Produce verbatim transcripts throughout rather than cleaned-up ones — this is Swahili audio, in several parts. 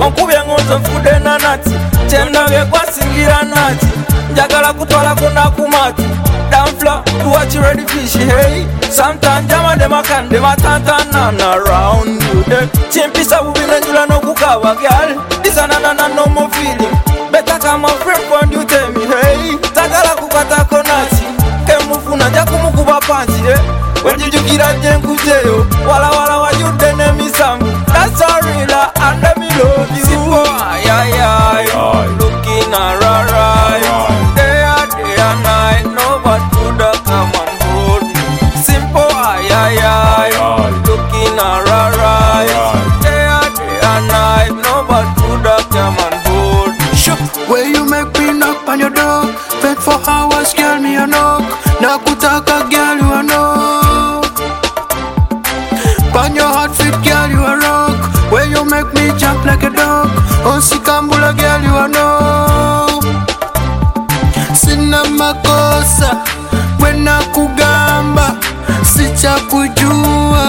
nkubye ngonzo nfude na nati Chendabye kwasingira nati Njagala kutwala kuna kumati Downflow, to watch you ready fish, hey Sometimes jama dem a can, dem a tantan around you hey. Chimpisa ubine njula no kukawa, girl This another no more feeling Better come a friend when you tell me, hey Tagala kukata konati Kemufuna jaku mukuba pansi, hey When did you get a jenku jail? Wala wala wa you dene mi sangu That's all real, and let me love you Simple, yeah, yeah, yeah. Looking alright Day and day and night Nobody could have come and hold me Simple, yeah, yeah, yeah. Looking alright Day and day and night Nobody could have come and hold me Shook, where you make me knock on your door Wait for hours, girl, me a knock Nakutaka, girl, you a know Pan your hot fit, girl, you a rock Where you make me jump like a dog Onsikambula, girl, you a know Sina makosa Wena kugamba Sicha kujua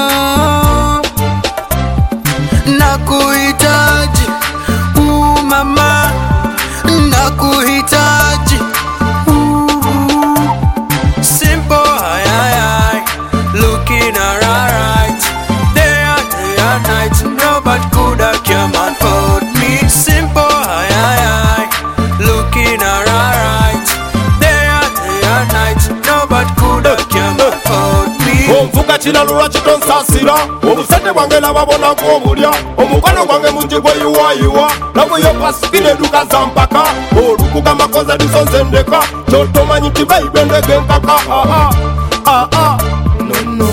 Nakuhitaji Ooh mama Nakuhitaji Ooh Simple, aye, aye, aye. Looking alright Day and day and night Nobody could have come and hold me Simple, aye, aye, aye. Looking alright Day and day and night Nobody could have come and hold me Omvuga china lula chiton sasira Obusete wange lababona kuomulya Omukwano wange mujibwe yuwa yuwa Labu yo pasikine duka zampaka Olukuka makoza disonzendeka Choto manyi tiba ibendege mpaka Ah ah ah ah No no